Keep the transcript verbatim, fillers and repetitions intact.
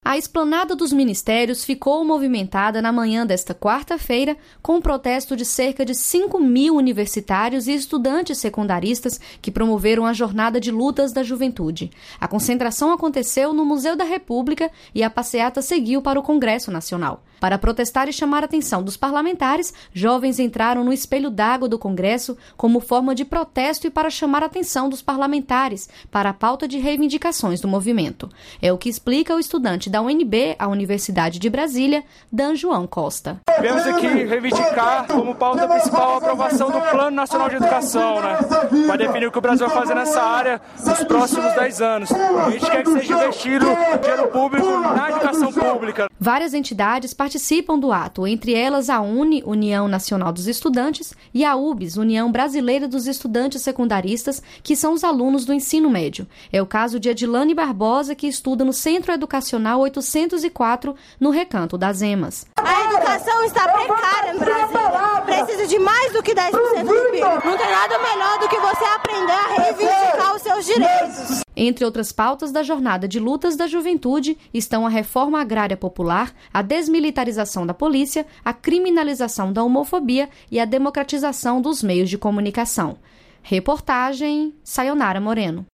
A esplanada dos ministérios ficou movimentada na manhã desta quarta-feira com o protesto de cerca de cinco mil universitários e estudantes secundaristas que promoveram a Jornada de Lutas da Juventude. A concentração aconteceu no Museu da República e a passeata seguiu para o Congresso Nacional. Para protestar e chamar a atenção dos parlamentares, jovens entraram no espelho d'água do Congresso como forma de protesto e para chamar a atenção dos parlamentares para a pauta de reivindicações do movimento. É o que explica o estudante da U N B, a Universidade de Brasília, Dan João Costa. Viemos aqui reivindicar como pauta principal a aprovação do Plano Nacional de Educação, né? Para definir o que o Brasil vai fazer nessa área nos próximos dez anos. A gente quer que seja investido dinheiro público na educação pública. Várias entidades participam do ato, entre elas a U N E, União Nacional dos Estudantes, e a U B S, União Brasileira dos Estudantes Secundaristas, que são os alunos do ensino médio. É o caso de Edilane Barbosa, que estuda no Centro Educacional oitocentos e quatro, no Recanto das Emas. A educação está precária no Brasil. Precisa de mais do que dez por cento do P I B. Não tem nada melhor do que você aprender a reivindicar os seus direitos. Entre outras pautas da Jornada de Lutas da Juventude estão a reforma agrária popular, a desmilitarização da polícia, a criminalização da homofobia e a democratização dos meios de comunicação. Reportagem Sayonara Moreno.